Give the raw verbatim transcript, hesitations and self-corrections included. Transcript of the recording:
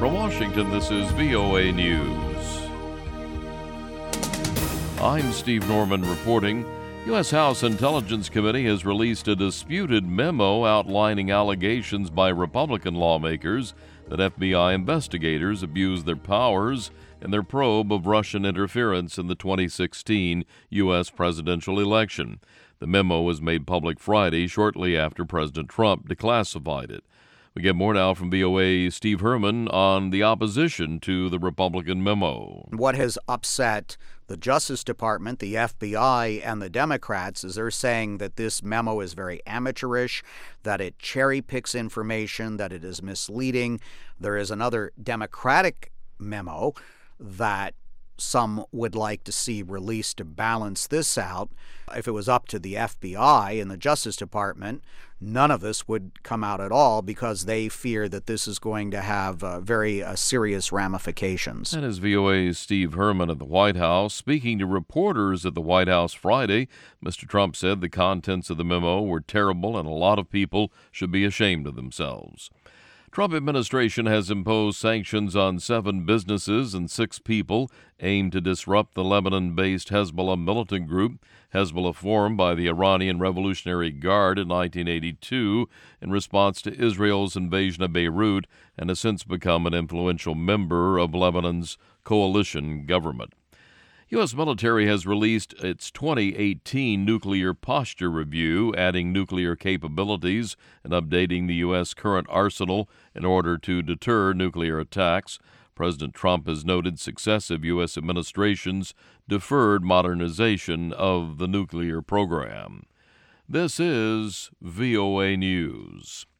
From Washington, this is V O A News. I'm Steve Norman reporting. U S. House Intelligence Committee has released a disputed memo outlining allegations by Republican lawmakers that F B I investigators abused their powers in their probe of Russian interference in the twenty sixteen U S presidential election. The memo was made public Friday, shortly after President Trump declassified it. We get more now from V O A's Steve Herman on the opposition to the Republican memo. What has upset the Justice Department, the F B I, and the Democrats is they're saying that this memo is very amateurish, that it cherry picks information, that it is misleading. There is another Democratic memo that some would like to see released to balance this out. If it was up to the F B I and the Justice Department, none of this would come out at all because they fear that this is going to have uh, very uh, serious ramifications. That is V O A's Steve Herman at the White House. Speaking to reporters at the White House Friday, Mister Trump said the contents of the memo were terrible and a lot of people should be ashamed of themselves. Trump administration has imposed sanctions on seven businesses and six people aimed to disrupt the Lebanon-based Hezbollah militant group. Hezbollah formed by the Iranian Revolutionary Guard in nineteen eighty-two in response to Israel's invasion of Beirut and has since become an influential member of Lebanon's coalition government. U S military has released its twenty eighteen Nuclear Posture Review, adding nuclear capabilities and updating the U S current arsenal in order to deter nuclear attacks. President Trump has noted successive U S administrations deferred modernization of the nuclear program. This is V O A News.